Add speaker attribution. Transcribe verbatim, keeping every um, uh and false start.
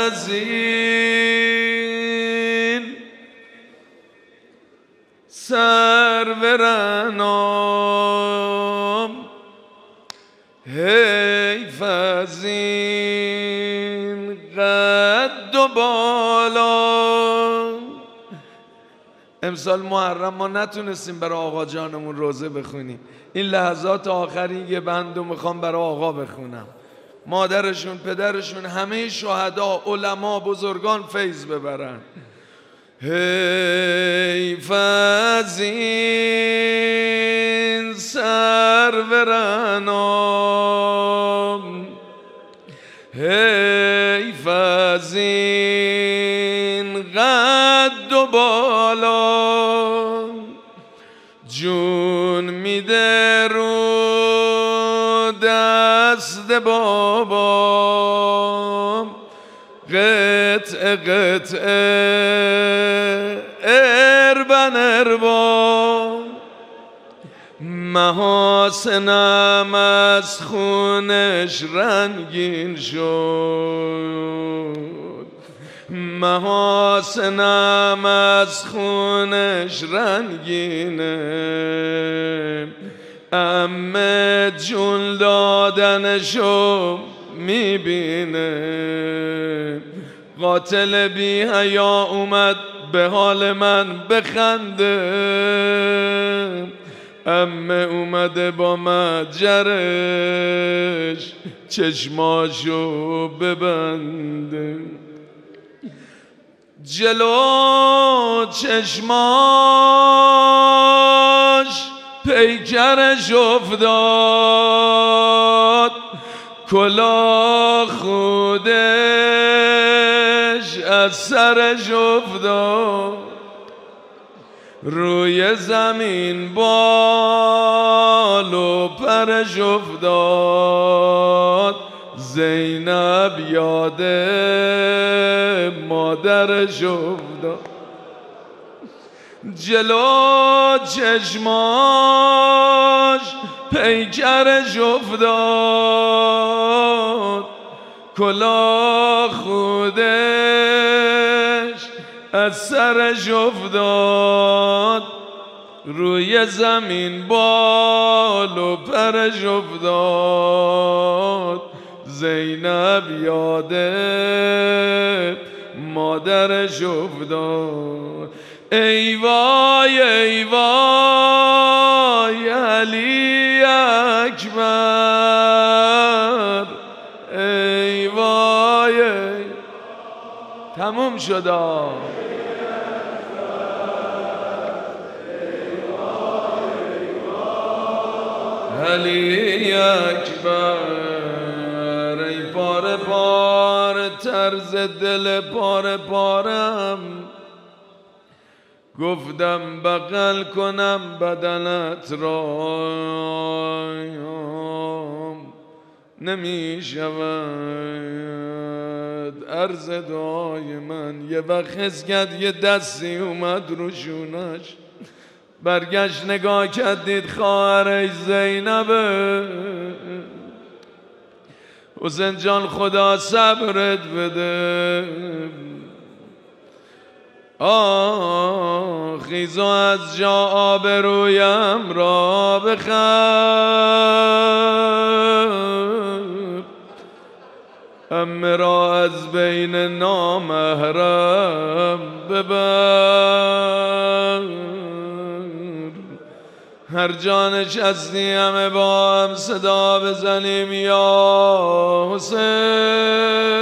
Speaker 1: فزین سرورانم حیف از این قد و بالا. امسال محرم ما نتونستیم برای آقا جانمون روزه بخونیم. این لحظات آخری یه بندو میخوام برای آقا بخونم. مادرشون، پدرشون، همه شهدا، علما، بزرگان فیض ببرن. حیف از این سرورانم حیف از این قد و بالا. جون میده رو دست بابام قطع قطع اربن اربا. محاسنم از خونش رنگین شد، محاسنم از خونش رنگینه. امه جون دادنشو میبینه. قاتل بی حیا اومد به حال من بخنده. امه اومده با متجرش چشماشو ببنده. جلو چشماش پیکرش افتاد، کلاه خودش از سرش افتاد. روی زمین بال و پرش افتاد. زینب یاد مادرش افتاد. جلو چشماش پیکرش افتاد، کلاه خودش از سرش افتاد. روی زمین بال و پرش افتاد. زینب یاد مادرش افتاد. ای وای ای وای علی اکبر، ای وای ای. تموم شد. علی اکبر، ای پاره پاره طرز دل پاره پارم. گفتم بغل کنم بدنت را، نمی شود عرض دعای من. یه وقت حس کرد یه دستی اومد رو شونش، برگشت نگاه کرد دید خواهرش زینبه. حسین جان خدا صبرت بده. آه خیز و از جا آبرویم را بخر. امه را از بین نامحرم ببر. هر جا نشستی همه با هم صدا بزنیم یا حسین.